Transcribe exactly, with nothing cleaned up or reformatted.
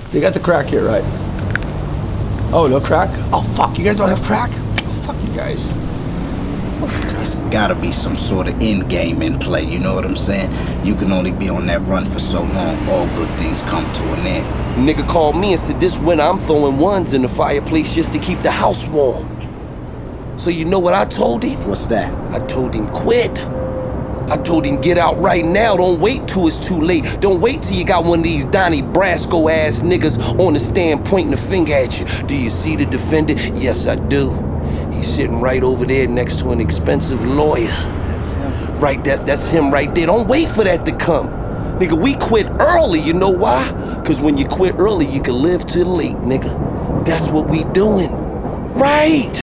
They got the crack here, right? Oh, no crack? Oh, fuck, you guys don't have crack? Oh, fuck you guys. It's gotta be some sort of end game in play, you know what I'm saying? You can only be on that run for so long, all good things come to an end. Nigga called me and said this winter I'm throwing ones in the fireplace just to keep the house warm. So you know what I told him? What's that? I told him quit. I told him get out right now, don't wait till it's too late. Don't wait till you got one of these Donnie Brasco ass niggas on the stand pointing a finger at you. Do you see the defendant? Yes, I do. He's sitting right over there next to an expensive lawyer. That's him. Right, that's, that's him right there. Don't wait for that to come. Nigga, we quit early, you know why? Cause when you quit early, you can live till late, nigga. That's what we doing. Right!